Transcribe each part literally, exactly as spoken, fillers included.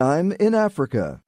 I'm in Africa.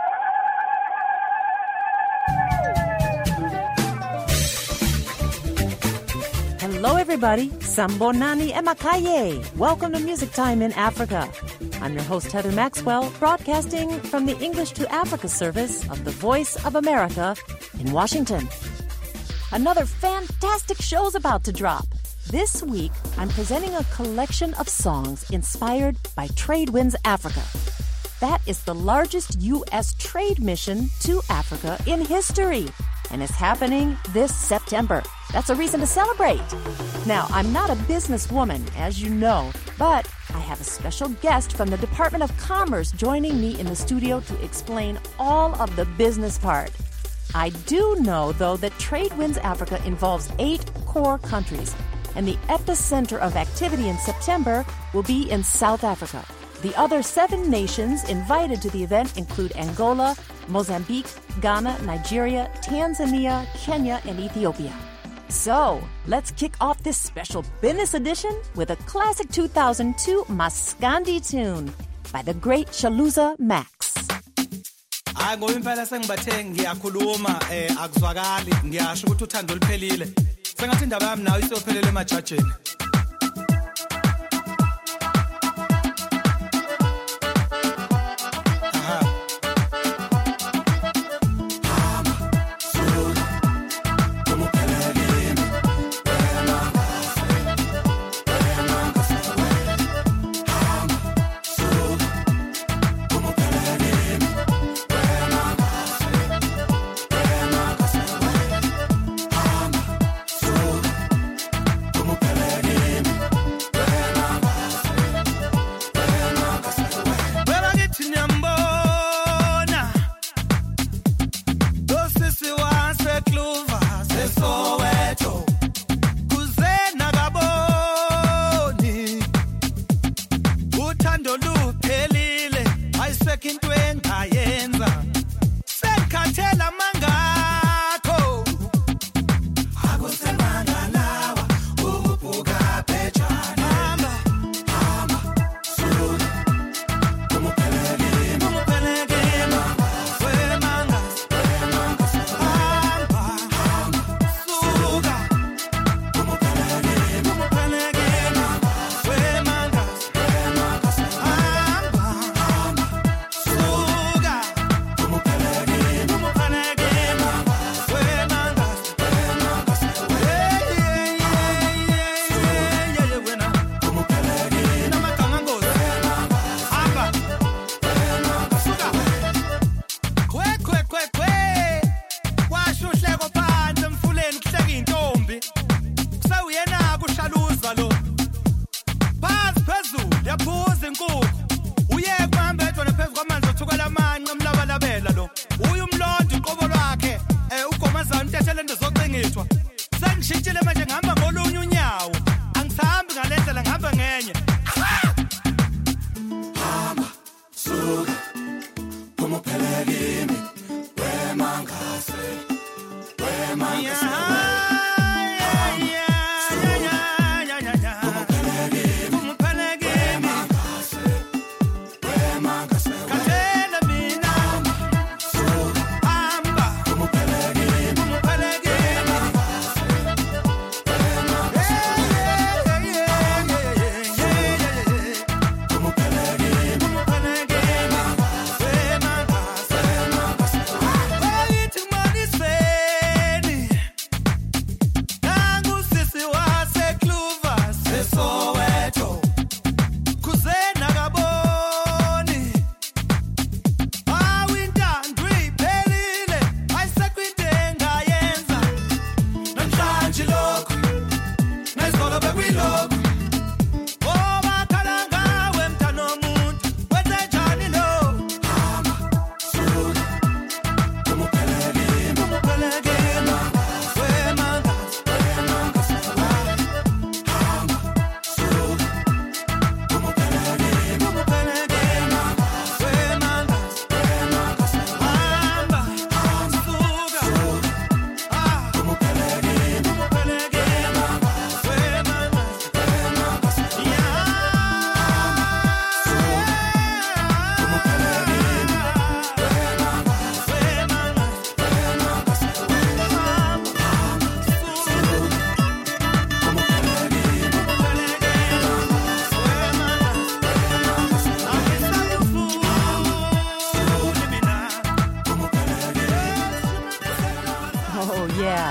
Hello, everybody. Sambonani Emakaye. Welcome to Music Time in Africa. I'm your host, Heather Maxwell, broadcasting from the English to Africa service of the Voice of America in Washington. Another fantastic show's about to drop. This week, I'm presenting a collection of songs inspired by TradeWinds Africa. That is the largest U S trade mission to Africa in history, and it's happening this September. That's a reason to celebrate. Now, I'm not a businesswoman, as you know, but I have a special guest from the Department of Commerce joining me in the studio to explain all of the business part. I do know, though, that TradeWinds Africa involves eight core countries, and the epicenter of activity in September will be in South Africa. The other seven nations invited to the event include Angola, Mozambique, Ghana, Nigeria, Tanzania, Kenya, and Ethiopia. So, let's kick off this special business edition with a classic two thousand two Maskandi tune by the great Shaluza Max. Hayi ngoba impela sengibathe ngiyakhuluma eh akuzwakali ngiyasho ukuthi uthando liphelile sengathi indaba yami nayo isophelele emajajeni.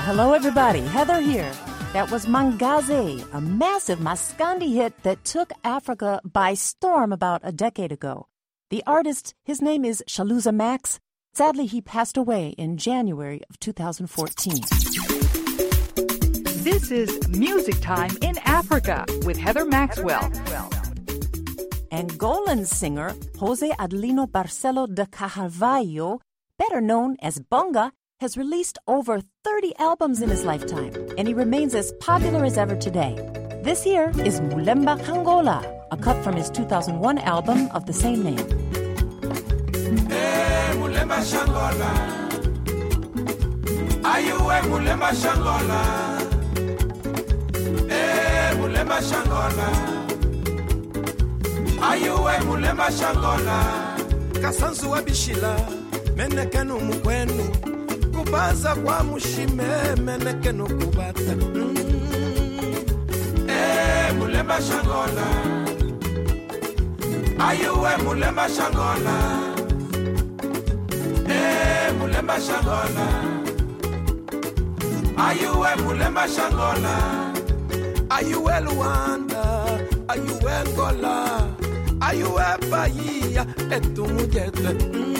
Hello, everybody. Heather here. That was Mangaze, a massive Maskandi hit that took Africa by storm about a decade ago. The artist, his name is Shaluza Max. Sadly, he passed away in January of two thousand fourteen. This is Music Time in Africa with Heather Maxwell. Angolan singer Jose Adelino Barcelo de Carvalho, better known as Bonga, has released over thirty albums in his lifetime, and he remains as popular as ever today. This here is Mulemba Angola, a cut from his two thousand one album of the same name. Hey, Mulemba Shangola. Are you a Mulemba Shangola? Hey, Mulemba Shangola. Are you a Mulemba Shangola? Kasanzu wa bishila, menekenu mukwenu. Kubaza kwa mushime, menekenu kubata. Mm. Eh, Mulemba Shangola. Are you a Mulemba Shangola? Eh, Mulemba Shangola. Are you a Mulemba Shangola? Are you a Luanda? Are you a Angola? Are you a Bahia? Etu mujete.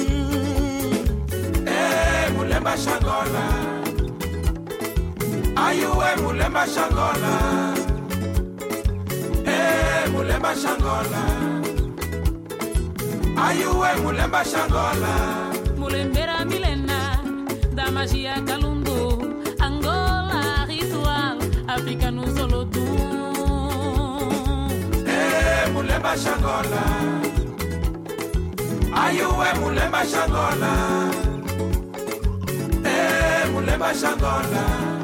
Eh, Mulemba Shangola. Are you a Mulemba Shangola? Eh, Mulemba Shangola. Are you a Mulemba Shangola? Mulembera milena da magia Kalundu, Angola ritual, África no Zolodum. Eh, Mulemba Shangola. Are you a Mulemba Shangola? Eh, Mulemba Shangola.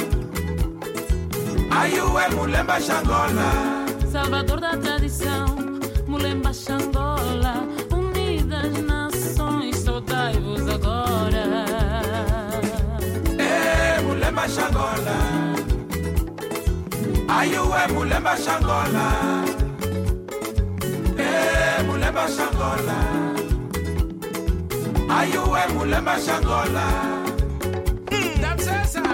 Are you a Mulemba Shangola? Salvador da tradição, Mulemba Shangola, unidas nações, saudai-vos agora. Eh, Mulemba Shangola. Are you a Mulemba Shangola? Eh, Mulemba Shangola. Are you a Mulemba Shangola? Mm, that's it, sir.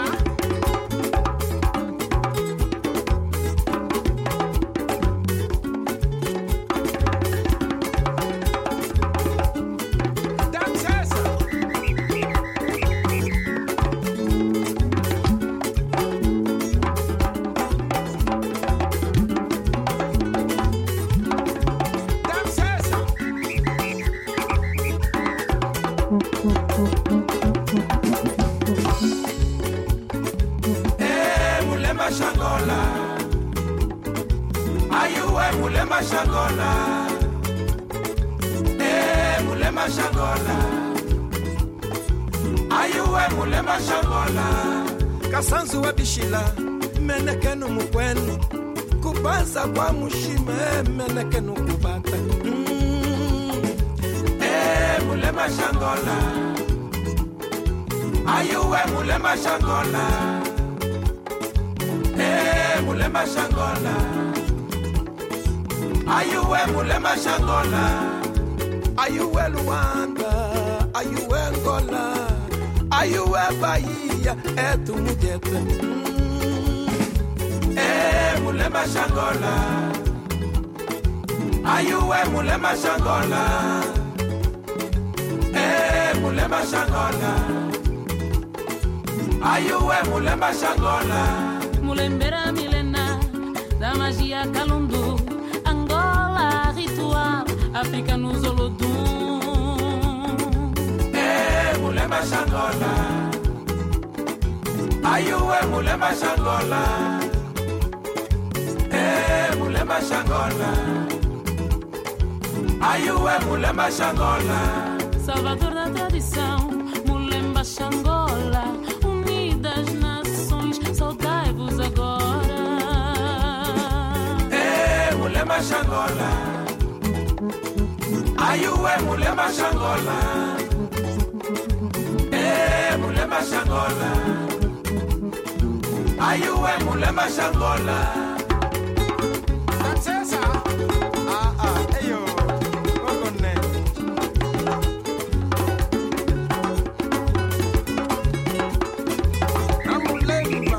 Shangola. Eh, Mulemba Shangola. Are you a Mulemba Shangola? Kasanzu wa bishila, menekenu mukwenu. Kubaza kwa mushime, menekenu kubata. Mm. Eh, Mulemba Shangola. Are you a Mulemba Shangola? Eh, Mulemba Shangola. Are you a Mulemba Shangola? Are you a Luanda? Are you a Angola? Are you a Bahia? Etu mujete. Eh, Mulemba Shangola. Are you a Mulemba Shangola? Eh, Mulemba Shangola. Are you a Mulemba Shangola? Mulembera milena da magia Kalundu, Angola ritual, África no Zolodum. Eh, Mulemba Shangola. Are you a Mulemba Shangola? Eh, Mulemba Shangola. Are you a Mulemba Shangola? Salvador da tradição, Mulemba Shangola, unidas nações, saudai-vos agora. Eh, Mulemba Shangola. Are you a Mulemba Shangola? Eh, Mulemba Shangola. Are you a Mulemba Shangola? That's it, sir. Ah, ah, hey, yo. Welcome,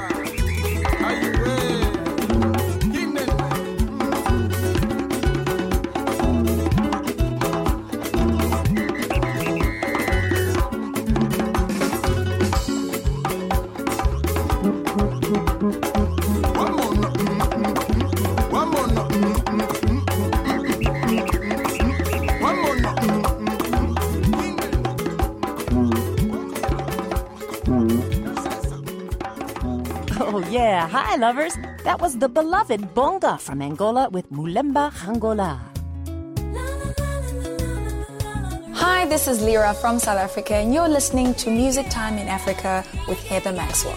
Yeah, hi, lovers. That was the beloved Bonga from Angola with Mulemba Angola. Hi, this is Lyra from South Africa, and you're listening to Music Time in Africa with Heather Maxwell.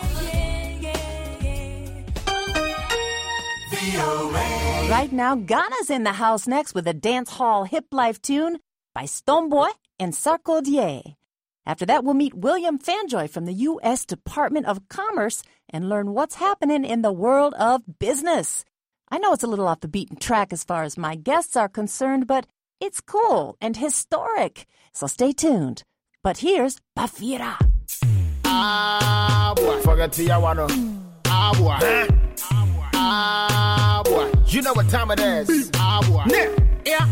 Right now, Ghana's in the house next with a dance hall hip life tune by Stonebwoy and Sarkodie. After that, we'll meet William Fanjoy from the U S Department of Commerce and learn what's happening in the world of business. I know it's a little off the beaten track as far as my guests are concerned, but it's cool and historic. So stay tuned. But here's Bafira. Ah, boy. Forget to ya one. Ah, boy. Huh? Ah, boy. You know what time it is. Ah, boy. Yeah.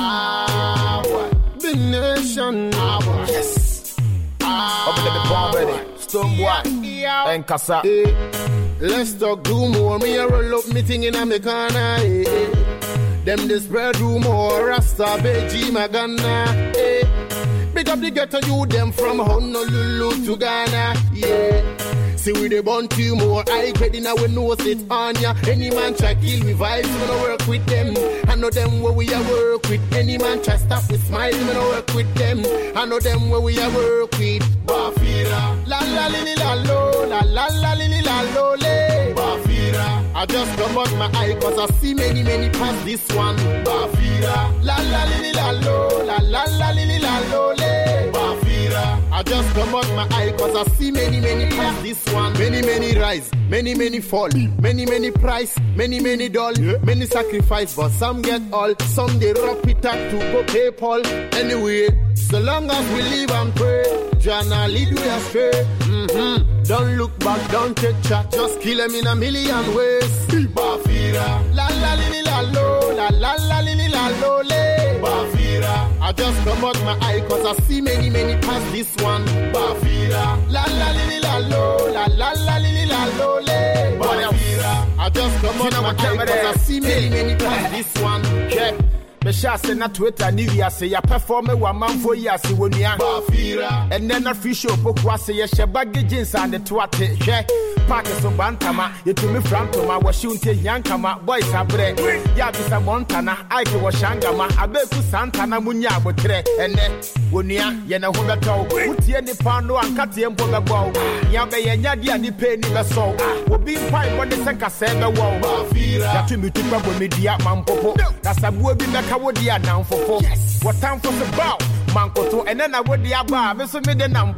Ah, boy. The nation. Ah, boy. Yes. Up in the bomb ready, Stonebwoy and Kasa. Hey, let's talk do more. Me a roll up me thing in a me corner. Hey, hey. Them the spread rumor. Rasta Beji Magana. Hey, big up the ghetto you them from Honolulu to Ghana. Yeah. See we the born two more. I credit now we know it on ya. Any man try kill me vibes, we gonna work with them. I know them where we a work with. Any man try stop with smile, we gonna work with them. I know them where we a work with. Bafira, la la li li la lo, la la la li li la lo le. Bafira, I just come out my eye 'cause I see many many pass this one. Bafira, la la li li la lo, la la la li li la lo le. Bafira, I just come out my eye 'cause I see many many pass this one. Many, many rise, many, many fall, many, many price, many, many doll, yeah. Many sacrifice, but some get all, some they rock it up to go PayPal. Anyway, so long as we live and pray, Jana lead we astray. Mm-hmm. Don't look back, don't take chat, just kill them in a million ways. Bafira, la la li li la lo, la la la li li la lo le. Bafira, I just come out my eye 'cause I see many, many pass this one. Bafira, la la li li la lo, la la la li li la lo le. Bafira, I just come out my eye 'cause I see many, many pass this one. Yeah. Me shall say na Twitter Nivea say ya perform one man for years when you are Bafira. And then a fish show book was say ya shabaggy jeans and the twat. Yeah. Pakistan Bantama, you to me from to my Washington Yankama, boys are bread. Yabisa Montana, I can wash Shangama, Abeku Santana Munya Botre, and then Wunia, Yena Hugato, Uti and the Pando and Katiam Boga, Yabe Yadi and the penny the soul. Will be fine when the Sanka said the wall. Bafira, to me to go with media Mampopo. That's a would be Kawodia now for four. What time for the bow? Mankoto, and then I would the above, so made the number.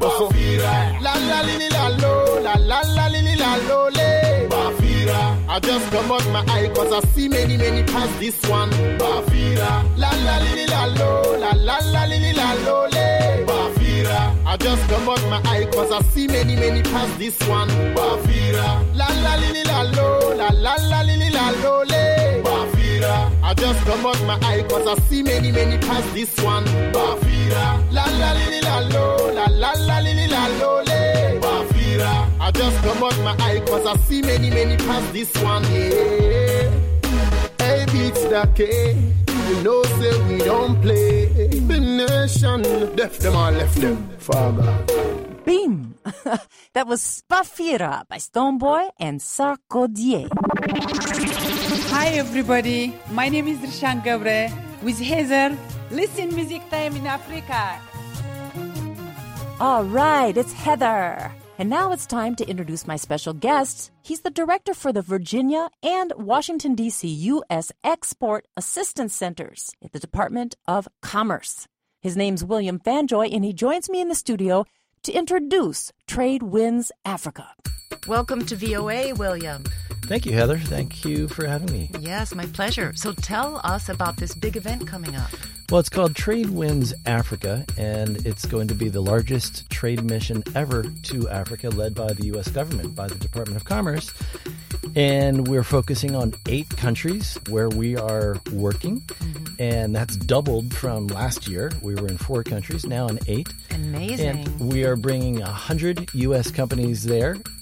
La la li la lo, la la la li la lo le. Bafira, I just come out my eye 'cause I see many, many pass this one. Bafira, la la li la lo, la la la li la lo le. Bafira, I just come out my eye 'cause I see many, many pass this one. Bafira, la la li la lo, la la la li la lo le. Bafira, I just come out my eye 'cause I see many, many pass this one. Bafira, la la li la lo, la la la li la lo le. Bafira, I just come out my eye 'cause I see many, many pass this one. Yeah. Hey, beats the K. You know, say we don't play. The nation, left them or left them. Father. Beam. That was Bafira by Stonebwoy and Sarkodie. Hi everybody, my name is Rishan Gabre with Heather. Listen Music Time in Africa. All right, it's Heather. And now it's time to introduce my special guest. He's the director for the Virginia and Washington, D C U S Export Assistance Centers at the Department of Commerce. His name's William Fanjoy, and he joins me in the studio to introduce Trade Wins Africa. Welcome to V O A, William. Thank you, Heather. Thank you for having me. Yes, my pleasure. So tell us about this big event coming up. Well, it's called Trade Wins Africa, and it's going to be the largest trade mission ever to Africa, led by the U S government, by the Department of Commerce. And we're focusing on eight countries where we are working, mm-hmm. and that's doubled from last year. We were in four countries, now in eight. Amazing. And we are bringing one hundred U S companies there,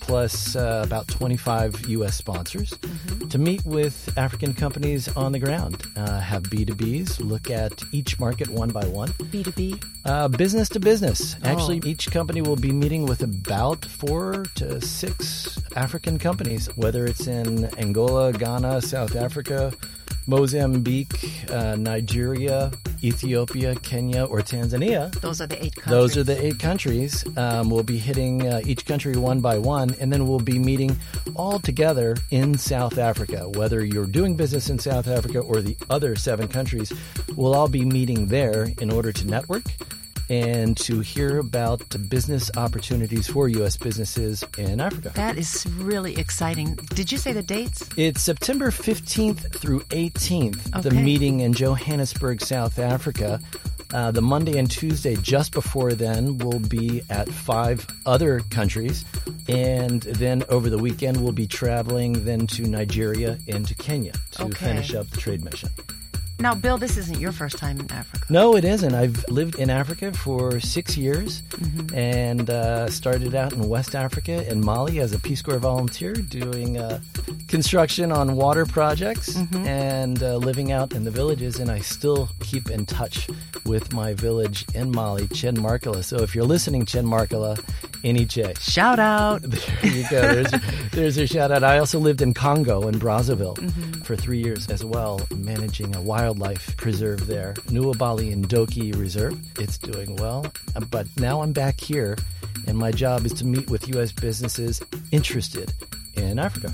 plus uh, about twenty-five U S sponsors mm-hmm. to meet with African companies on the ground, uh, have B two Bs, look at each market one by one. B two B? Uh, business to business. Oh. Actually, each company will be meeting with about four to six African companies, whether it's in Angola, Ghana, South Africa, Mozambique, uh, Nigeria, Ethiopia, Kenya, or Tanzania. Those are the eight countries. Those are the eight countries. Um, we'll be hitting uh, each country one by one, and then we'll be meeting all together in South Africa. Whether you're doing business in South Africa or the other seven countries, we'll all be meeting there in order to network and to hear about the business opportunities for U S businesses in Africa. That is really exciting. Did you say the dates? It's September fifteenth through eighteenth, Okay. the meeting in Johannesburg, South Africa. Uh, the Monday and Tuesday just before then will be at five other countries. And then over the weekend, we'll be traveling then to Nigeria and to Kenya to Okay. finish up the trade mission. Now, Bill, this isn't your first time in Africa. No, it isn't. I've lived in Africa for six years Mm-hmm. and uh, started out in West Africa in Mali as a Peace Corps volunteer doing uh, construction on water projects Mm-hmm. and uh, living out in the villages. And I still keep in touch with my village in Mali, Chen Markala. So if you're listening, Chen Markala, Eniche. Shout out. There you go. There's, there's your shout out. I also lived in Congo in Brazzaville Mm-hmm. for three years as well, managing a wildlife preserve there, Nuwabali Ndoki Reserve. It's doing well. But now I'm back here, and my job is to meet with U S businesses interested in Africa.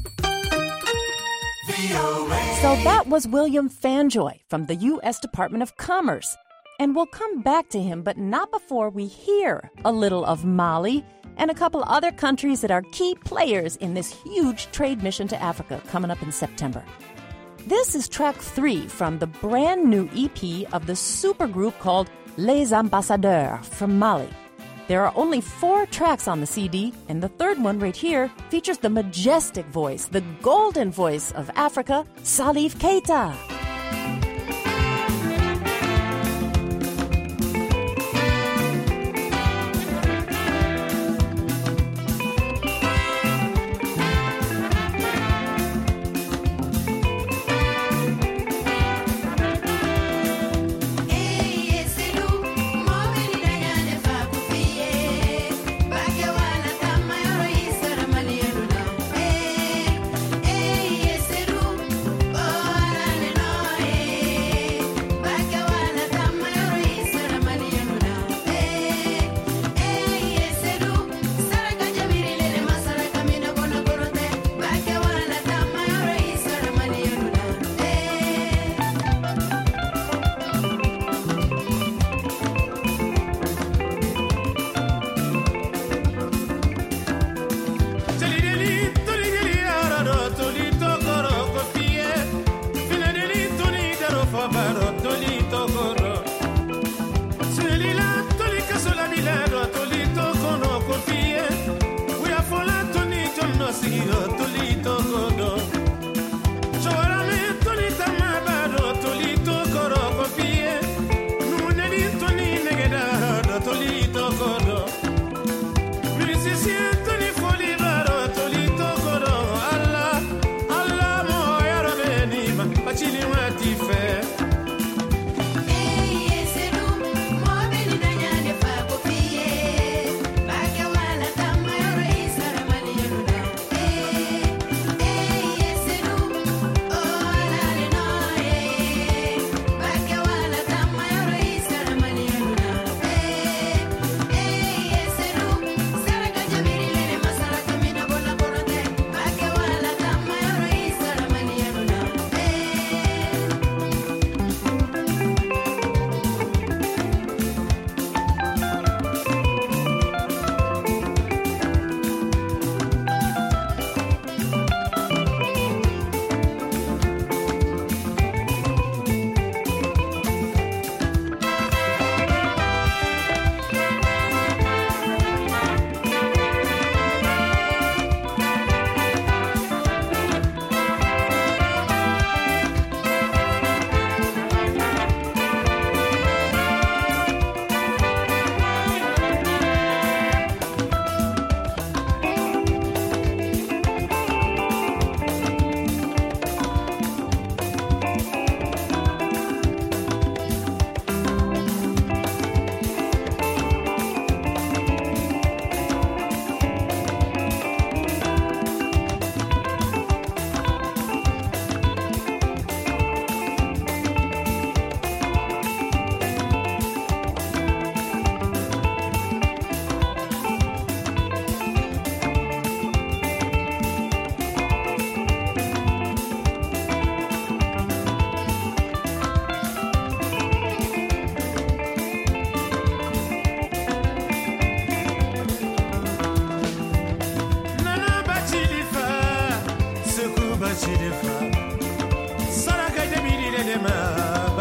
So that was William Fanjoy from the U S Department of Commerce. And we'll come back to him, but not before we hear a little of Mali and a couple other countries that are key players in this huge trade mission to Africa coming up in September. This is track three from the brand new E P of the supergroup called Les Ambassadeurs from Mali. There are only four tracks on the C D, and the third one right here features the majestic voice, the golden voice of Africa, Salif Keita.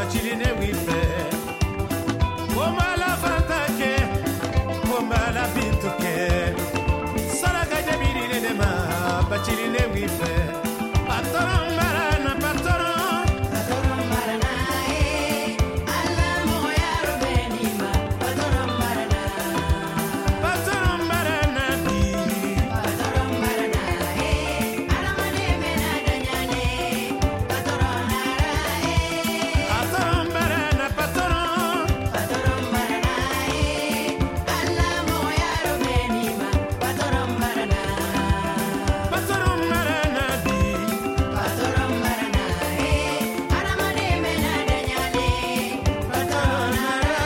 bachiline wife Bomba la fatake Bomba la bintuke Saraka jabiri de ma bachiline wife Patoron marana patoron Patoron marana eh Allah moya robenima Patoron marana Patoron marana bi Patoron marana eh Alamane mena danyane Patoron marana eh Patoron marana patoron Patoron marana eh Allah moya robenima Patoron marana Patoron marana bi Patoron marana eh Alamane mena danyane Patoron marana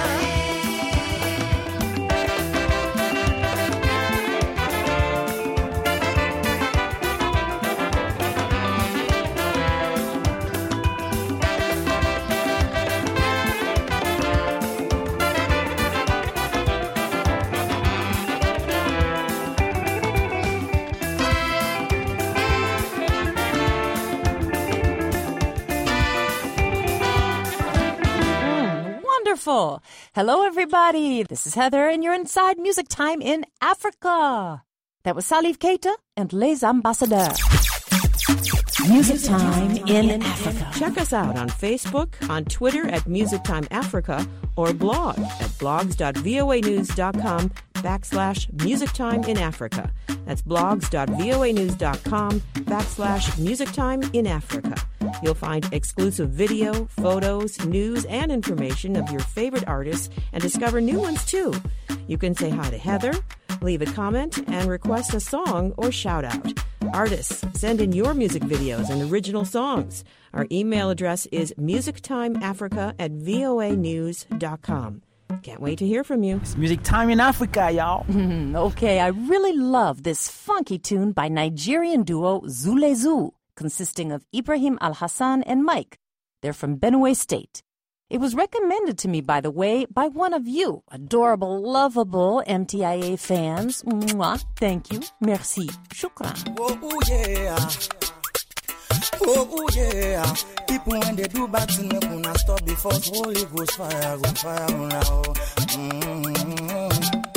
Wonderful. Hello, everybody. This is Heather, and you're inside Music Time in Africa. That was Salif Keita and Les Ambassadeurs. Music Time in Africa. Check us out on Facebook, on Twitter at Music Time Africa, or blog at blogs.voanews.com backslash Music Time in Africa. That's blogs.voanews.com backslash Music Time in Africa. You'll find exclusive video, photos, news, and information of your favorite artists and discover new ones too. You can say hi to Heather, leave a comment, and request a song or shout out. Artists, send in your music videos and original songs. Our email address is musictimeafrica at voanews.com. Can't wait to hear from you. It's Music Time in Africa, y'all. Okay, I really love this funky tune by Nigerian duo Zulezu, consisting of Ibrahim Al-Hassan and Mike. They're from Benue State. It was recommended to me, by the way, by one of you, adorable, lovable M T I A fans. Mwah. Thank you. Merci. Shukran. Oh, oh yeah. Oh, oh yeah. People when they do bad things, they gonna stop before Holy Ghost fire, go fire now. Mm-hmm.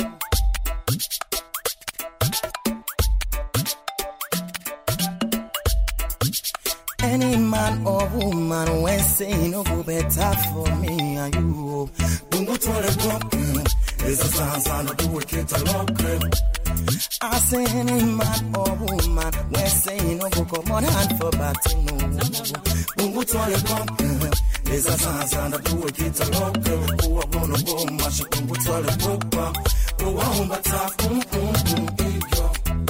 Any man or woman when say no go better for me and you. Bungo to the top, there's a sound sound do a kid to lock. I say any man or woman when say no go come on hand for batting no. Bungo to the top, there's a sound sound do a kid to lock. Who are gonna go mash up bungo to the top? Who are home but tough, boom boom boom big yo.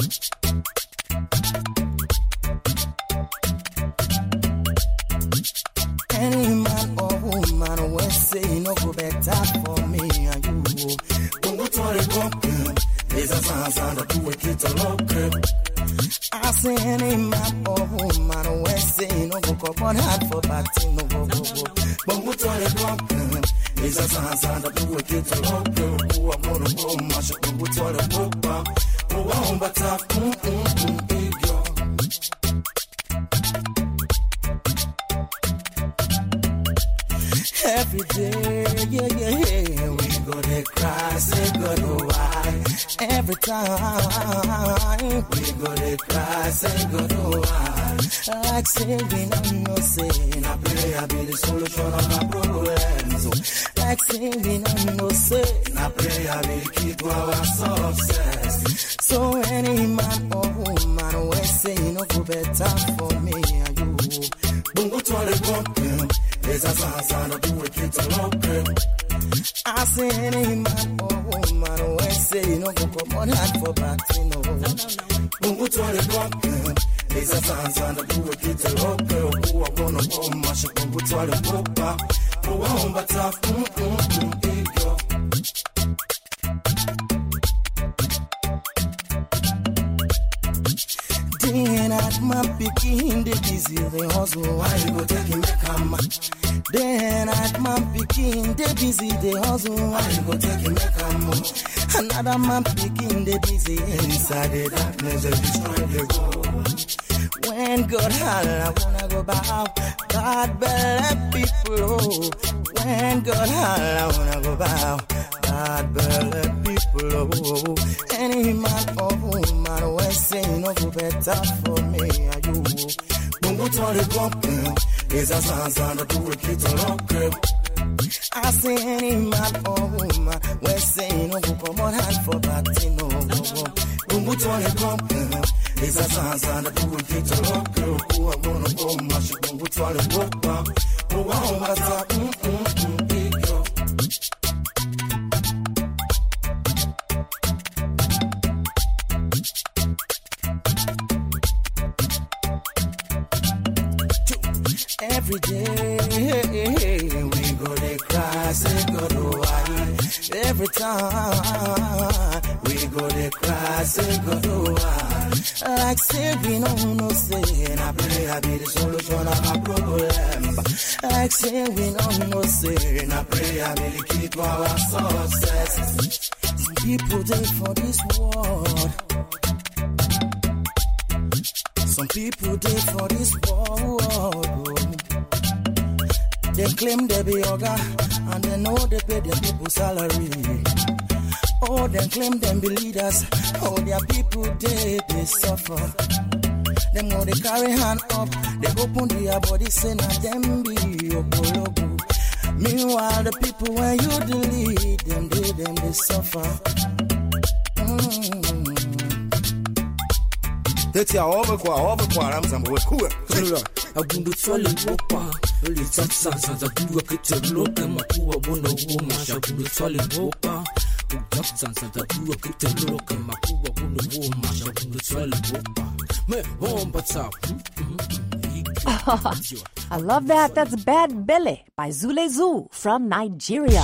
Any man or woman when say no go better for me and you. Bungo to the top, there's a sound sound do a kid to lock. I say any man or woman when say no go come on hard for batting no go go go. Bungo to the top, there's a sound sound do a kid to lock. Who are gonna go mash up bungo to the top? Who are home but tough, boom boom boom big yo. Every day, yeah, yeah, yeah, we go to cry, say God, oh, why? Every time, we go to cry, say God, oh, why? Like say we don't know, say, na prayer be the solution of our problems. Like say we don't know, say, na prayer be the key to our success. So any man or woman, we say, no go better for me and you. Bungo to the problem. There's a sound sound do a kid to lock. I say any man or woman when say no go come on hand for batting no. Bungo to the block. There's a sound sound do a kid to lock. Who are gonna go mash up bungo to the block? Who are home but tough, boom boom boom big yo. Then at my picking the busy the hustle. Why you go take him back a man? Then at my picking the busy the hustle. Why you go take him back a man? Another man picking the busy inside the darkness they destroy the gold. When God holla, wanna go bow. God belly people, oh. When God holla, wanna go bow. God belly people, oh. Any man or woman, when say no go better for me, are you? Bungu tole girl, is a sans and do a kid to I say any man or woman, when say no go come on hand for party, no. Bungu tole girl, is a sans and do a kid to girl, who I wanna go, much bungu tole girl, who I wanna talk, mm mm mm, big girl. Every day we go to cry, say God why. Every time we go to cry, say God why. Like say we no no say, and I pray I be the solution of my problem. Like say we no no say, and I pray I be the key to our success. Some people die for this world. Some people die for this world. They claim they be yoga, and they know they pay their people salary. Oh, they claim them be leaders, oh, their people, they, they suffer. Them know they carry hand up, they open their body, say na them be yokologo. Meanwhile, the people, when you delete them, they, them, they suffer. Mm. That's your overquar, overquar, I'm some way cool. I wouldn't swallow whoopah. Only such sons as a blue kitchen look and my poor woman, woman, I wouldn't swallow whoopah. Just sons as a blue kitchen look and my poor woman, woman, I wouldn't swallow whoopah. Me home, but up. I love that. That's Bad Belly by Zule Zoo from Nigeria.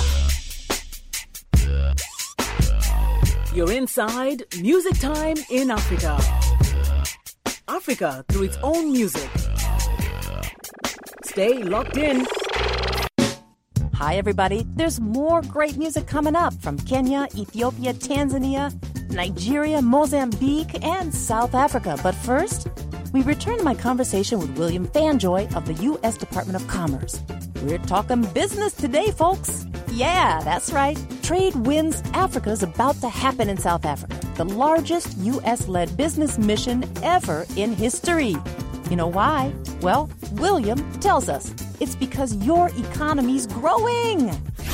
You're inside Music Time in Africa. Africa through its own music. Stay locked in. Hi, everybody. There's more great music coming up from Kenya, Ethiopia, Tanzania, Nigeria, Mozambique, and South Africa. But first, we return to my conversation with William Fanjoy of the U S Department of Commerce. We're talking business today, folks. Yeah, that's right. Trade Winds Africa is about to happen in South Africa, the largest U S-led business mission ever in history. You know why? Well, William tells us. It's because your economy's growing.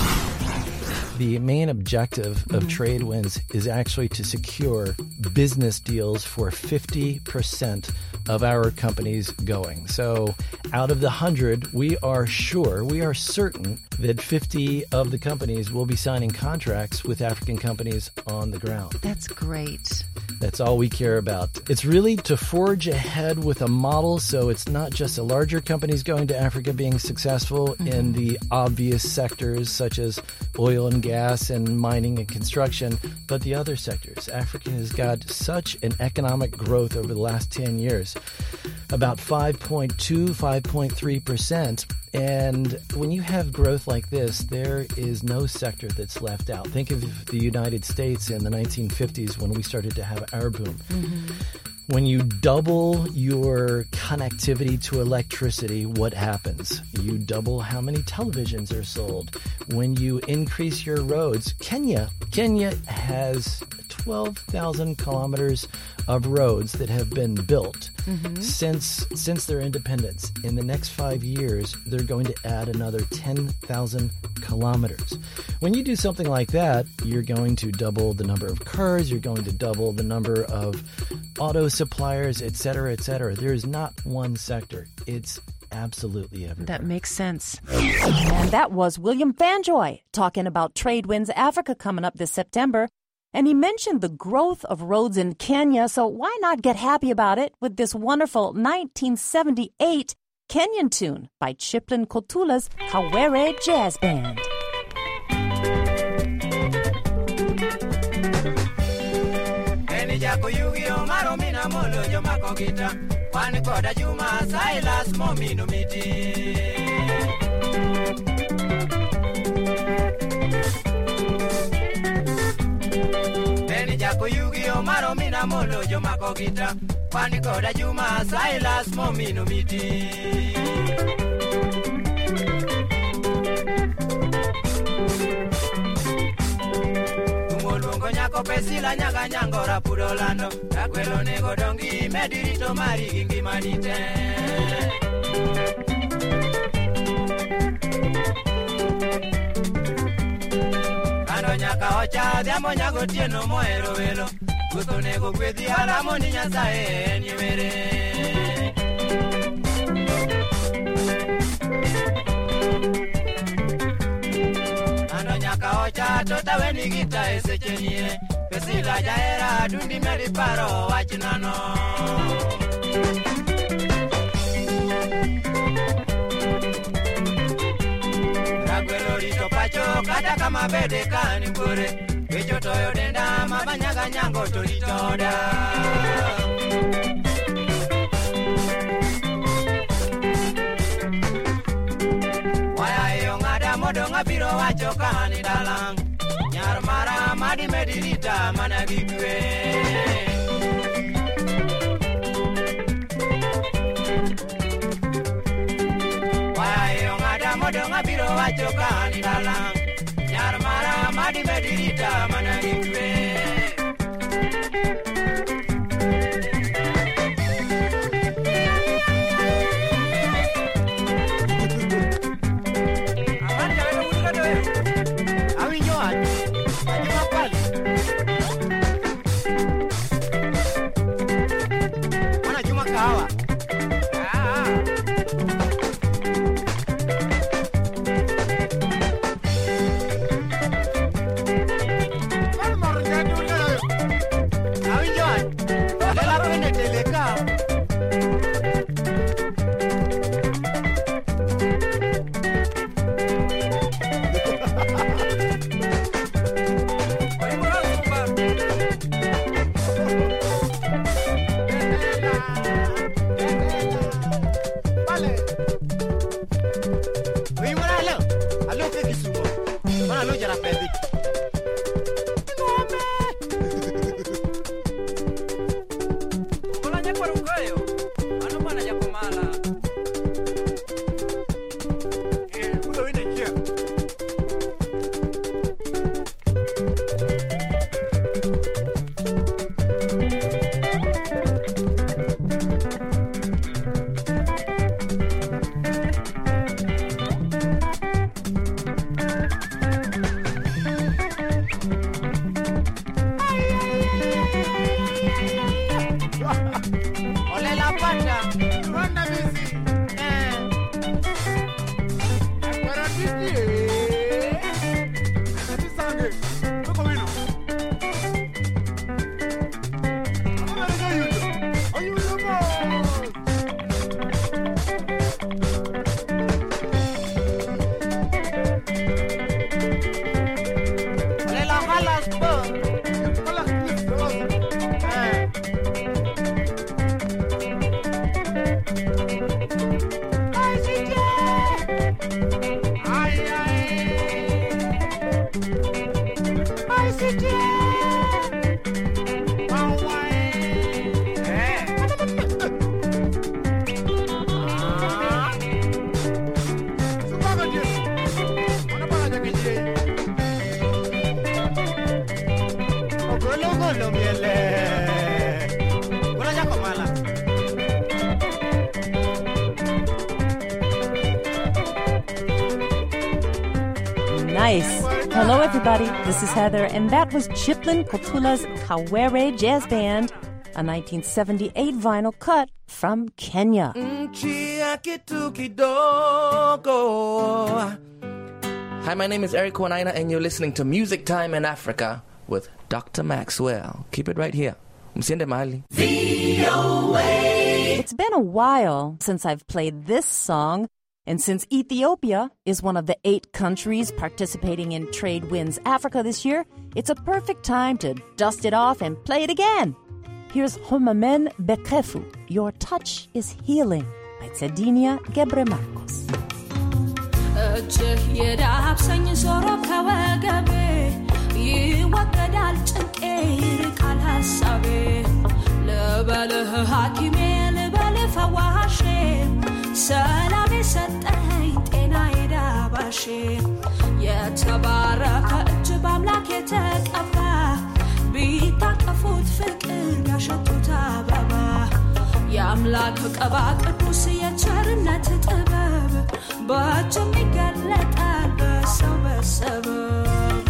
The main objective of Trade Winds is actually to secure business deals for fifty percent of our companies going. So out of the one hundred, we are sure, we are certain that fifty of the companies will be signing contracts with African companies on the ground. That's great. That's all we care about. It's really to forge ahead with a model so it's not just the larger companies going to Africa being successful mm-hmm. in the obvious sectors such as oil and gas and mining and construction, but the other sectors. Africa has got such an economic growth over the last ten years, about five point two, five point three percent. And when you have growth like this, there is no sector that's left out. Think of the United States in the nineteen fifties when we started to have our boom. Mm-hmm. When you double your connectivity to electricity, what happens? You double how many televisions are sold. When you increase your roads, Kenya, Kenya has twelve thousand kilometers of roads that have been built mm-hmm. since since their independence. In the next five years, they're going to add another ten thousand kilometers. When you do something like that, you're going to double the number of cars, you're going to double the number of auto suppliers, et cetera, et cetera. There is not one sector. It's absolutely everywhere. That makes sense. And that was William Fanjoy talking about Trade Winds Africa coming up this September. And he mentioned the growth of roads in Kenya, so why not get happy about it with this wonderful nineteen seventy-eight Kenyan tune by Chiplin Kotula's Kawere Jazz Band. Jako Yu-Gi-Oh! Maro mina molo yo mako gita Kwani koda Juma Silas Momino miti Tumolongo nyako pesila nyaga nyangora pudolando Takwelo nego dongi medirito mari gingi manite Kando nyaka ocha diamo nyago tieno moero velo Gusto nego kwedi alamo ni nyasae nyemere Kando nyaka ocha tota weni gita esechenie Pesila jaera dundi meri paro wachinano Raguelo rito pacho kata kama bede kani bure Kecho toyo denda mabanyaga nyango toritoda Waya iyo ngada modo ngabiro wacho kani dalang Nyar mara madi medirita managikwe Waya iyo ngada modo ngabiro wacho kani dalang Nyar mara madi medirita managikwe Nice. Hello, everybody. This is Heather, and that was Chiplin Kotula's Kawere Jazz Band, a nineteen seventy-eight vinyl cut from Kenya. Hi, my name is Eric Wanaina, and you're listening to Music Time in Africa with Doctor Maxwell. Keep it right here. Msiende mahali. V O A. It's been a while since I've played this song, and since Ethiopia is one of the eight countries participating in Trade Winds Africa this year, it's a perfect time to dust it off and play it again. Here's Homamen Bekefu, Your Touch is Healing, by Tsedinia Gebre Marcos. ይወገዳል ጭንቄ ይርቃል ሐሳቤ ለበለህ የተቀባ ቢታቀፉት ፍቅር ያሸቱት አበባ የአምላክ ቀባ ቅዱስ የቸርነት ጥበብ በእጁም ይገለጣል በሰው በሰበብ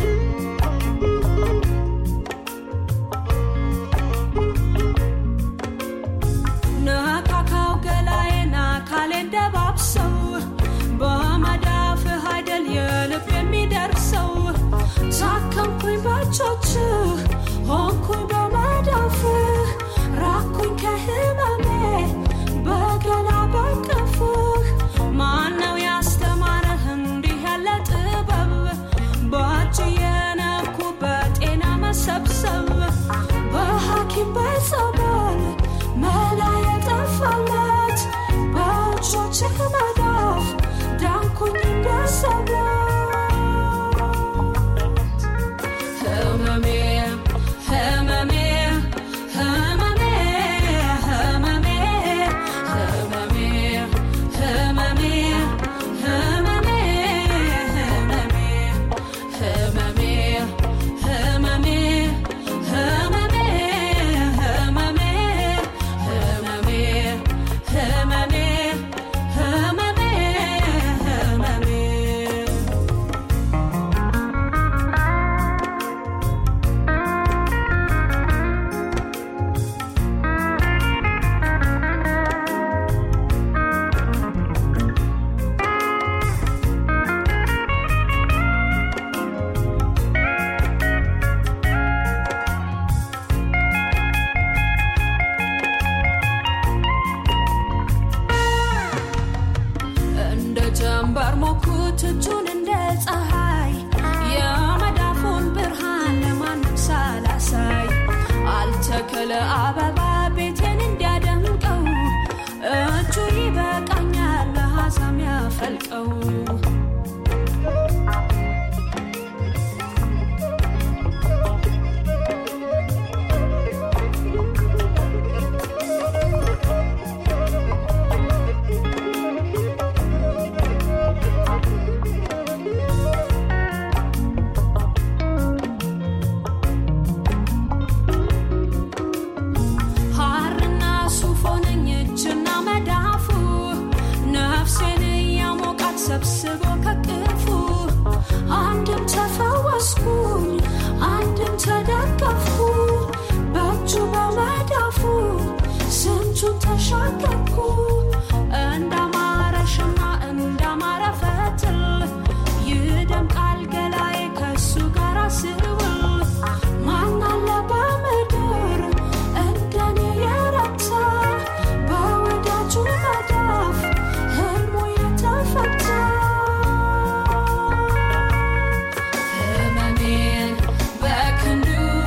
ነካካው ገላዬና ካሌን ደባብሰው በመዳፍ ኃይል የልብ የሚደርሰው ሳከምኩኝ ባቾች ሆንኩኝ በመዳፍ ራኩኝ ከህመሜ በገላ በቅፍ ማነው ያስተማረህ እንዲህ ያለ ጥበብ በእጅ የነኩ በጤና መሰብሰብ በሐኪም በጸበል መላ የጠፋለት በእጆችህ መዳፍ ዳንኩኝ እንደሰበት ህመሜ ህመሜ ህመሜ ህመሜ ህመሜ ህመሜ ህመሜ ህመሜ ህመሜ ህመሜ ህመሜ ህመሜ ህመሜ ህመሜ ህመሜ እንደ ጀንበር ሞኩት እጁን እንደ ፀሐይ የመዳፉን ብርሃን ለማንም ሳላሳይ አልተከለ አበባ ቤቴን እንዲያደምቀው እጁ ይበቃኛል ለሐሳም ያፈልቀው ሐርና ሱፎነኝ እጅና መዳፉ ነፍሴን ያሞቃት ሰብስቦ ከቅፉ አንድም ተፈወስኩኝ አንድም ተደገፍኩ በእጁ በመዳፉ ስንቱን ተሻገርኩ እንዳማረሽና እንዳማረ ፈትል ይደምቃል ገላዬ ከሱ ጋር ስውል ማን አለ በምድር እንደኔ የረታ በወዳጁ መዳፍ ህልሙ የተፈታ ህመሜን በክንዱ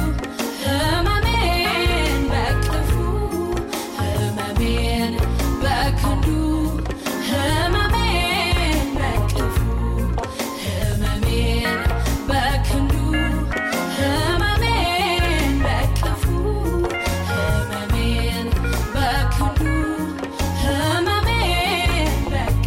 ህመሜን በቅፉ ህመሜን በክንዱ ህመሜን በቅፉ ህመሜን በክንዱ ህመሜን በቅፉ ህመሜን በክንዱ ህመሜን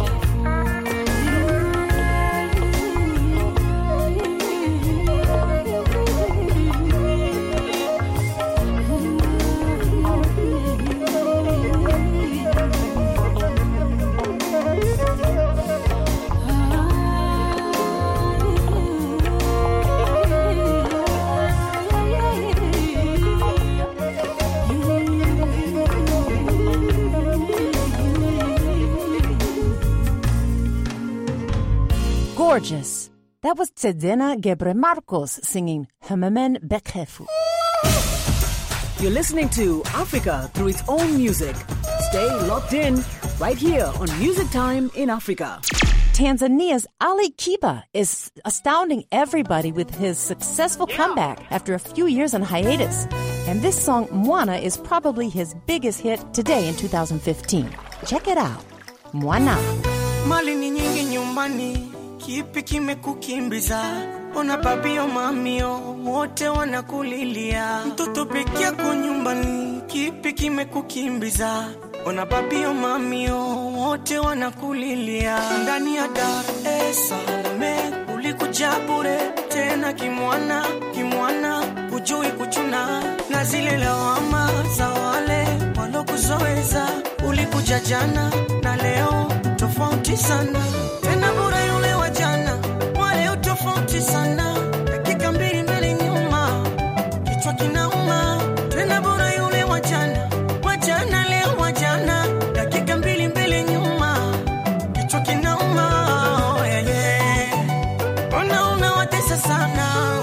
Gorgeous. That was Tzedena Gebre Marcos singing Hemamen Bekhefu. You're listening to Africa through its own music. Stay locked in right here on Music Time in Africa. Tanzania's Ali Kiba is astounding everybody with his successful comeback after a few years on hiatus. And this song, Mwana, is probably his biggest hit today in two thousand fifteen. Check it out. Mwana. Mali ni nyingi nyumbani, kipi kimekukimbiza? Ona babio mamio, wote wanakulilia. Mtoto peke yako nyumbani, kipi kimekukimbiza? Ona babio mamio, wote wanakulilia. Ndani ya Dar es Salaam ulikuja bure, tena kimwana, kimwana, ujui kuchuna. Na zile lawama za wale walokuzoeza, ulikuja jana na leo tofauti sana. Tena bora yule wa jana, wale tofauti sana. Dakika mbili mbele nyuma, kichwa kinauma. Tena bora yule wa jana, wa jana leo wa jana. Dakika mbili mbele nyuma, kichwa kinauma. Oh, yeah, yeah. Ona una watesa sana.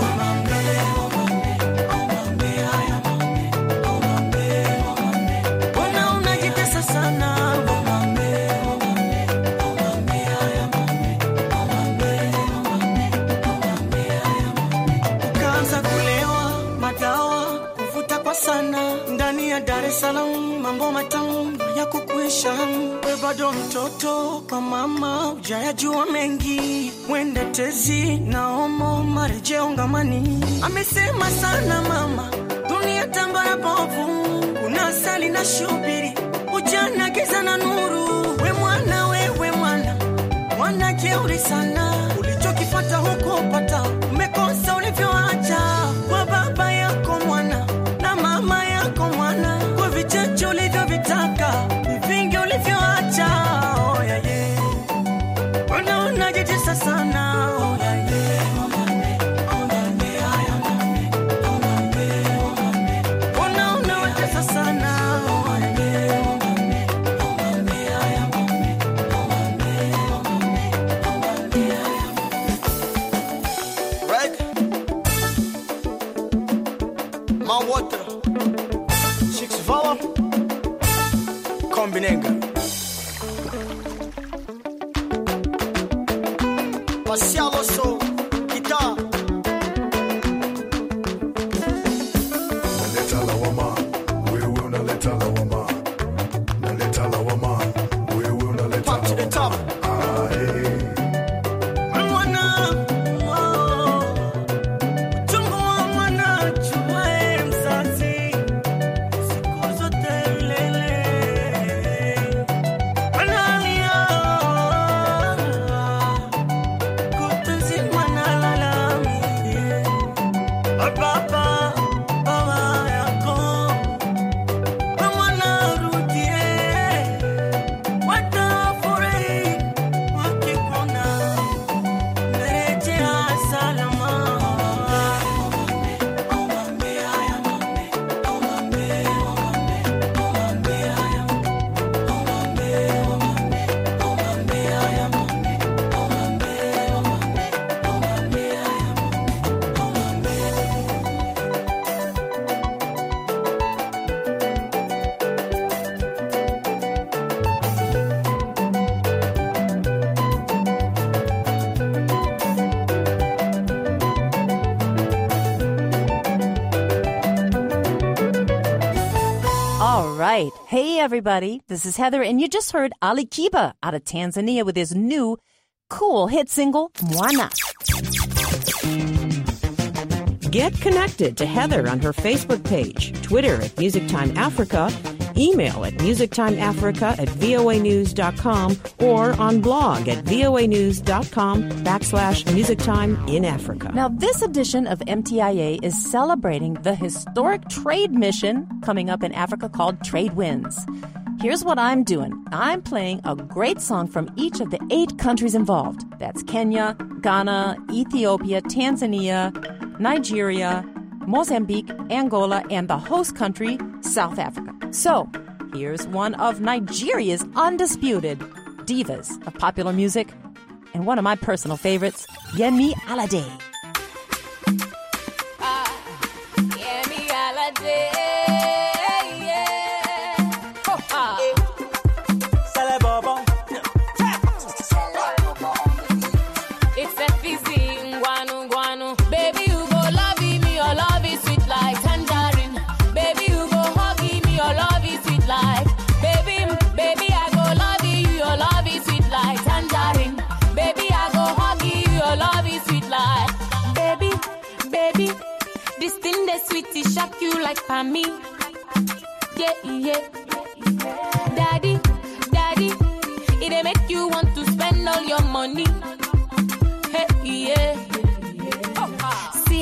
Dar es Salaam, mambo matamu ya kukuisha. We bado mtoto kwa mama, ujayajua mengi. Mwende tezi na omo, marejeo ngamani. Amesema sana mama, dunia tambara bovu. Kuna sali na shubiri, ujana giza na nuru. We mwana, we, we mwana, mwana jeuri sana. Ulichokipata huko pata, umekosa ulivyoacha. Kwa baba yako mwana, na mama yako mwana. Kwa vichache ulivyovitaka, vingi ulivyoacha. Oh yeah yeah, wana unajitesa sana. Oh yeah yeah, wana unawatesa sana. Oh yeah yeah. Right? My water. Six Vala. Kombinenga. Marcialo So. Guitar. Naleta lawama, wewe unaleta lawama. Naleta lawama, wewe unaleta lawama. Pop to the top. Ah, hey. Mwana, oh. Tungu wa mwana, chumae mzazi. Siku zote lele. Analia. Kutunzi mwana lalami. Baba, baba yako. Mwana rudie. Watafurahi wakikuona. Merejea salama. All right. Hey, everybody. This is Heather, and you just heard Ali Kiba out of Tanzania with his new cool hit single, Mwana. Get connected to Heather on her Facebook page, Twitter at Music Time Africa, email at musictimeafrica at voanews.com, or on blog at voanews.com backslash musictime in Africa. Now, this edition of M T I A is celebrating the historic trade mission coming up in Africa called Trade Winds. Here's what I'm doing. I'm playing a great song from each of the eight countries involved. That's Kenya, Ghana, Ethiopia, Tanzania, Nigeria, Mozambique, Angola, and the host country, South Africa. So, here's one of Nigeria's undisputed divas of popular music, and one of my personal favorites, Yemi Alade. Yemi Alade. It's a fizzy, guanu, guanu. Baby, you go love me, your love is sweet like tangerine. Baby, you go hug me, your love is sweet like. Baby, baby, I go love you, your love is sweet like tangerine. Baby, I go hug you, your love is sweet like. Baby, baby, this thing that sweetie shock you like for me. Yeah, yeah. Daddy, daddy, it make you want to spend all your money. Hey, yeah. Oh,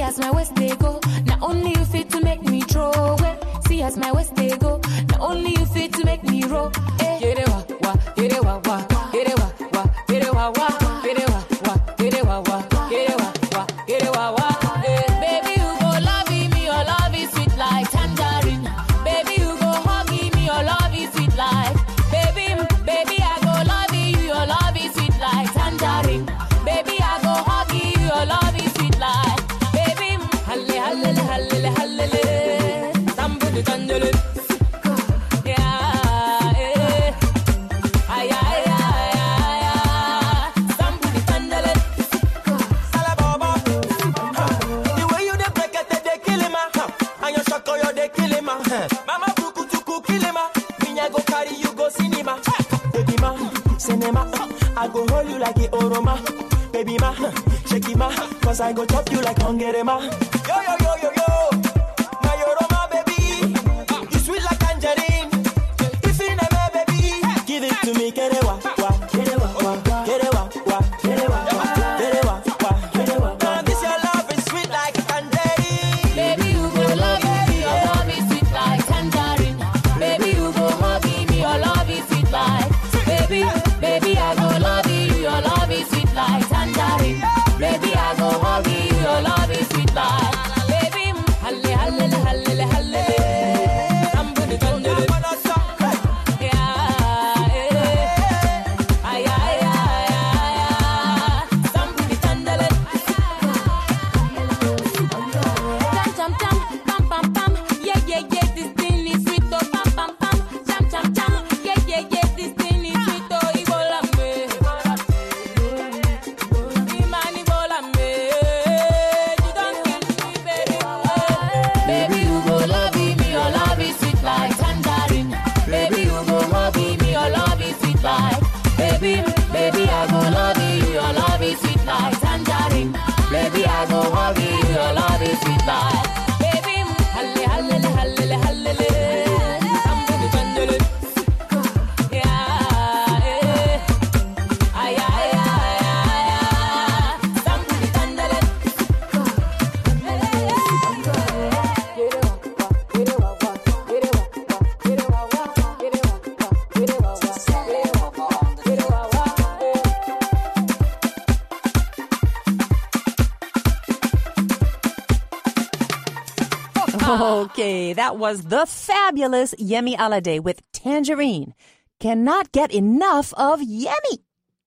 as my waist they go. Not only you fit to make me throw away. See as my waist they go. Not only you fit to make me roll. Eh. Get it wa wa, get it wa wa, get it wa wa, get it wa wa, get it wa wa, get it wa wa, get it wa wa, get it wa wa. Eh. Baby you go love me, your love is sweet like tangerine. Baby you go hug me, your love is sweet like. Baby, baby I go love you, your love is sweet like tangerine. Baby I go hug you, your love is sweet like. Baby, halle halle halle halle, tambu tanjele. I go hold you like a oroma, baby ma, shake it ma, cause I go chop you like hungry ma. Yo yo yo yo yo, my oroma baby, you sweet like tangerine. If you never baby, give it to me, get it wa wa, get it wa wa, get it wa wa, get it wa wa, get it wa wa, get it wa wa. This your love is sweet like tangerine. Baby you go love me, your love is sweet like tangerine. Baby you go hug me, your love is sweet like. Baby, baby I go love you, your love is sweet like tangerine. Baby I go hug you, your love is sweet like. Baby, halle halle halle halle, tambu tanjele. Yeah, eh, ay ay ay ay, tambu tanjele. Jam jam jam, pam pam pam, yeah yeah yeah, this thing is sweet oh pam pam pam, jam jam jam, yeah yeah yeah, this thing is sweet oh ibola me, imani bola me, you don't kill me baby. Baby you go love me, your love is sweet like tangerine. Baby you go hug me, your love is sweet like. Baby, baby I go love you, your love is sweet like tangerine. Baby I go hug you, your love is sweet like. Baby, halle halle halle halle, tambu tanjele. Yeah, eh, ay ay ay ay, tambu tanjele. Okay, that was the fabulous Yemi Alade with Tangerine. Cannot get enough of Yemi.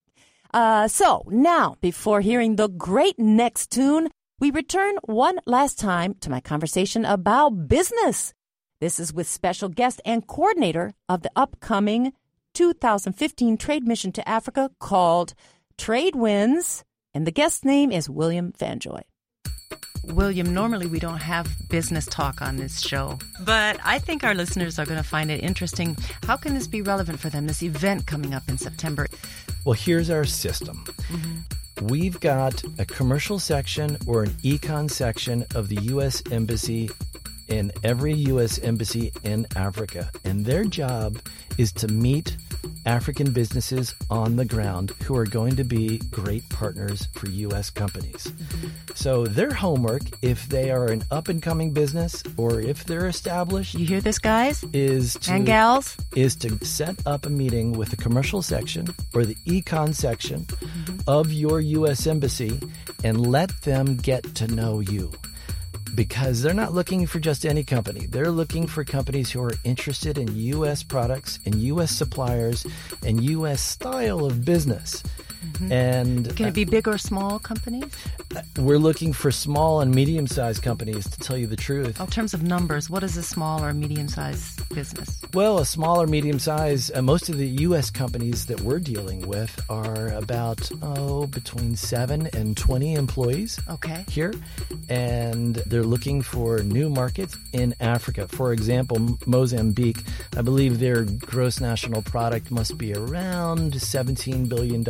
Uh, so now, before hearing the great next tune, we return one last time to my conversation about business. This is with special guest and coordinator of the upcoming two thousand fifteen trade mission to Africa called Trade Winds, and the guest's name is William Fanjoy. William, normally we don't have business talk on this show, but I think our listeners are going to find it interesting. How can this be relevant for them, this event coming up in September? Well, here's our system. Mm-hmm. We've got a commercial section or an econ section of the U S Embassy in every U S embassy in Africa, and their job is to meet African businesses on the ground who are going to be great partners for U S companies. Mm-hmm. So their homework, if they are an up-and-coming business or if they're established... You hear this, guys? Is to, and gals? Is to set up a meeting with the commercial section or the econ section mm-hmm. of your U S embassy and let them get to know you. Because they're not looking for just any company. They're looking for companies who are interested in U S products and U S suppliers and U S style of business. Mm-hmm. And can it be big or small companies? Uh, we're looking for small and medium-sized companies, to tell you the truth. In terms of numbers, what is a small or medium-sized business? Well, a small or medium-sized, uh, most of the U S companies that we're dealing with are about, oh, between seven and twenty employees okay. here. And they're looking for new markets in Africa. For example, Mozambique, I believe their gross national product must be around seventeen billion dollars.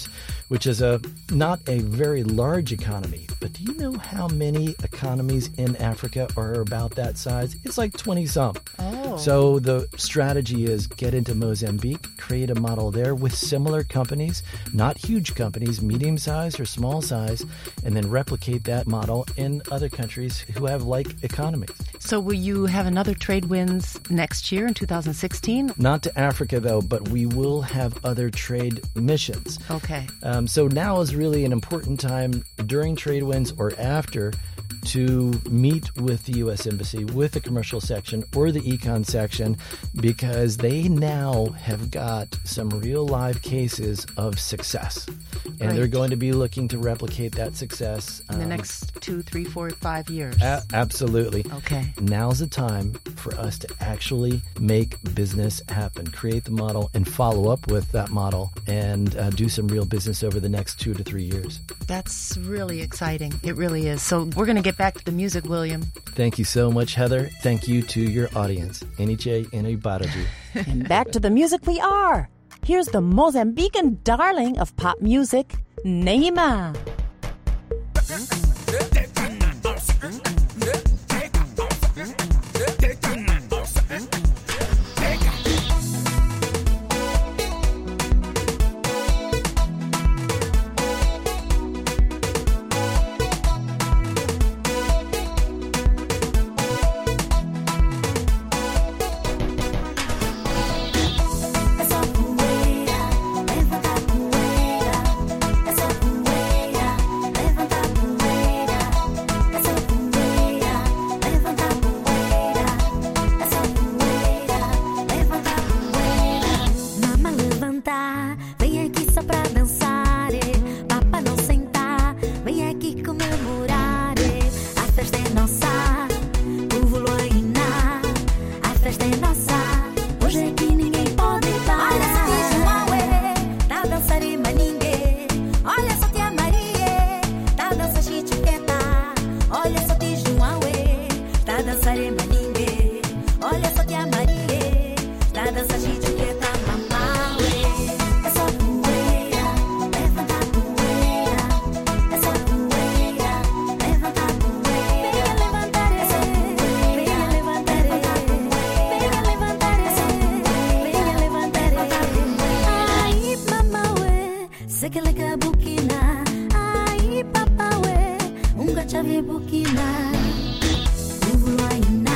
which is a not a very large economy. But do you know how many economies in Africa are about that size? It's like twenty some. Oh. So the strategy is get into Mozambique, create a model there with similar companies, not huge companies, medium size or small size, and then replicate that model in other countries who have like economies. So will you have another Trade Winds next year in two thousand sixteen? Not to Africa, though, but we will have other trade missions. Okay. Um, so now is really an important time during Trade Winds or after to meet with the U S Embassy, with the commercial section or the econ section, because they now have got some real live cases of success. And Right. they're going to be looking to replicate that success In the um, next two, three, four, five years. A- absolutely. Okay. Now's the time for us to actually make business happen, create the model and follow up with that model and uh, do some real business over the next two to three years. That's really exciting. It really is. So we're going to get back to the music, William. Thank you so much, Heather. Thank you to your audience. Eniche Enibaraji. And back to the music we are. Here's the Mozambican darling of pop music, Neymar. Mama levantar, vem aqui só pra dançar. eh. Papa não sentar, vem aqui comemorar. eh. A festa é nossa, o Vuluaina. A festa é nossa, hoje aqui ninguém pode parar. Olha só tia João, tá dançar e maningue. Olha só tia Maria, tá dançar chichiqueta. Olha só tia João, tá dançar e maningue. Olha só tia Maria, tá dançar chichiqueta. Mamá, é só poeira, levanta a poeira. É só poeira, levanta a poeira. Venha levantar esse, venha levantar esse, venha levantar esse, venha levantar esse. Ai, mamá, ué, sei que leca bukina. Ai, papá, ué, um gachavi bukina. Uvuluaina,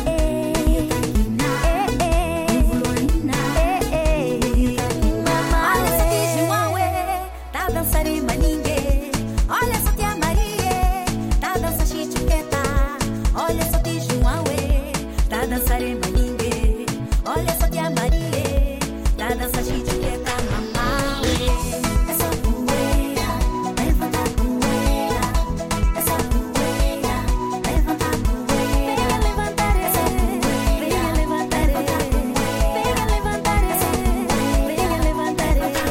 olha só tia João, tá dançar e maningue. Olha só tia Maria, tá dançar chichiqueta. Olha só tia João, tá dançar e maningue. Olha só tia Maria, tá dançar chichiqueta. Mamá, é só poeira, levanta a poeira. É só poeira, levanta a poeira. Venha levantar esse, venha levantar esse, venha levantar esse, venha levantar esse.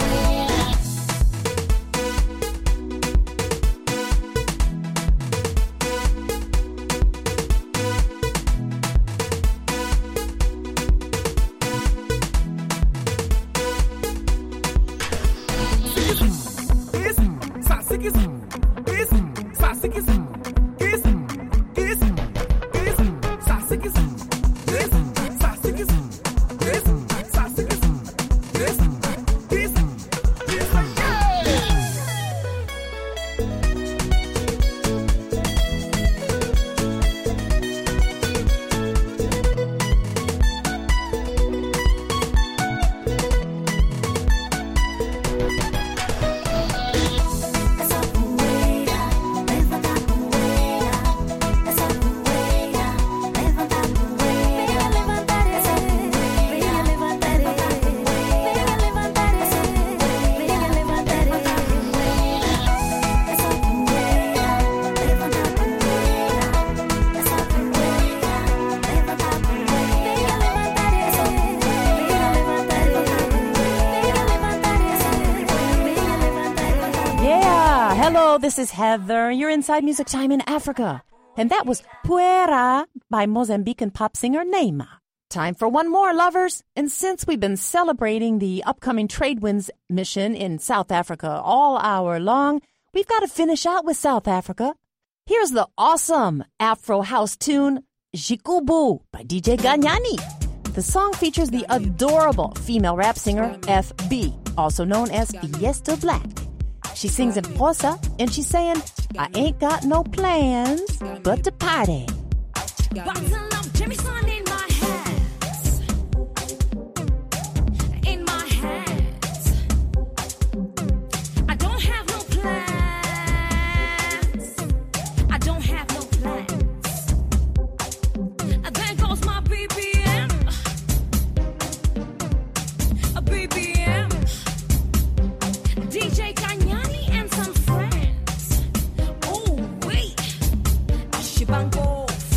Hello, this is Heather. You're inside Music Time in Africa. And that was Puera by Mozambican pop singer Neymar. Time for one more, lovers. And since we've been celebrating the upcoming Trade Winds mission in South Africa all hour long, we've got to finish out with South Africa. Here's the awesome Afro house tune, Jikubu by D J Ganyani. The song features the adorable female rap singer F B, also known as Fiesta Black. She sings in Xhosa, and she's saying, I ain't got no plans but to party. Bottle of Jameson in my hands. In my hands. I don't have no plans. I don't have no plans. There goes my B B M. A B B M. D J Ganyani and some friends. Oh, wait. Shibango.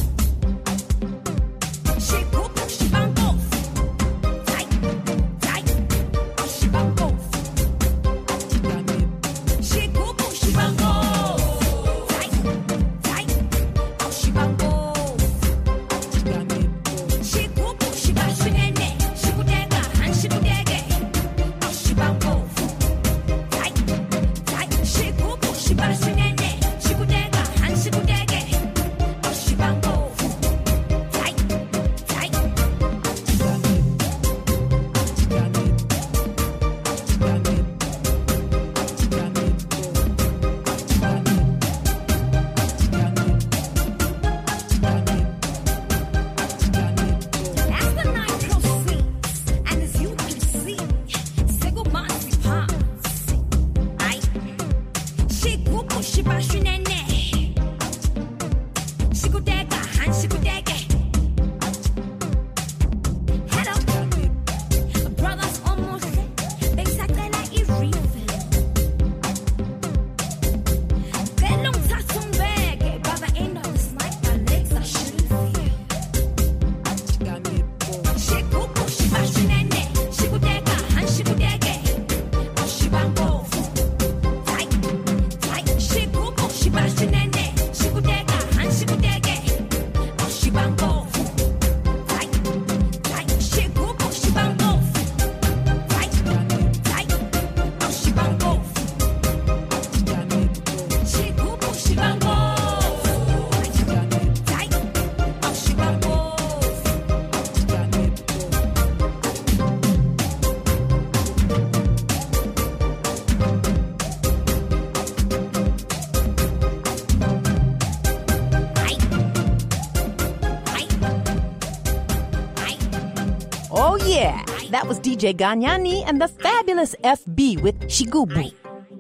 That was D J Ganyani and the fabulous F B with Shigubu.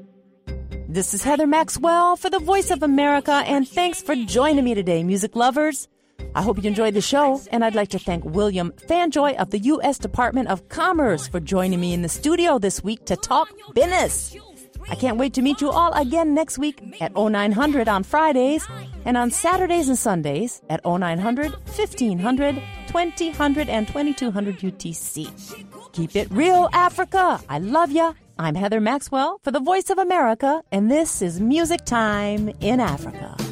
This is Heather Maxwell for the Voice of America, and thanks for joining me today, music lovers. I hope you enjoyed the show, and I'd like to thank William Fanjoy of the U S Department of Commerce for joining me in the studio this week to talk business. I can't wait to meet you all again next week at oh nine hundred on Fridays, and on Saturdays and Sundays at oh nine hundred, fifteen hundred, twenty hundred, and twenty-two hundred U T C. Keep it real, Africa. I love ya. I'm Heather Maxwell for the Voice of America, and this is Music Time in Africa.